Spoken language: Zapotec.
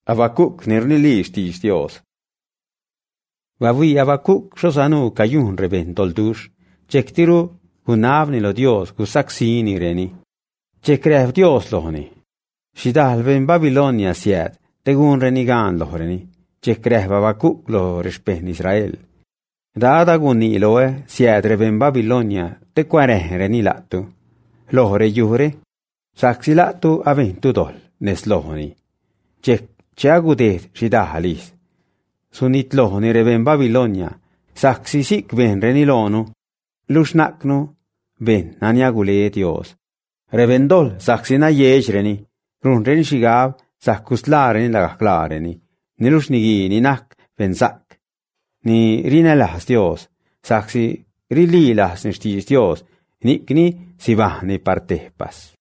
Habacuc ni rnili xtiix Dios. Vavi Habacuc xosanu cayun reben doldux. Chectiru gunavni lo Dios gusacsini reni. Checrev Dios lohni. Xidal ben Babilonia sied, tegun renigan lohoreni. Checrev Habacuc lo rishpen Israel. Dada guni loe sied reben Babilonia te quareh reni latu. Lohore yuhre, saksi latu aventu dol nes lohoni. Cheagudet xidahalis. Sunit lohoni reben Babilonia, saksi sik ben reni lonu. Lushnaknu ben naniagule Dios. Revendol saksi na yej reni. Run reni shigab sakusla reni lagakla reni. Ni lushnigi ni nak ben sak. Ni rinelas Dios. Saksi rililas nishtis Dios. Nikni sibahni partehpas.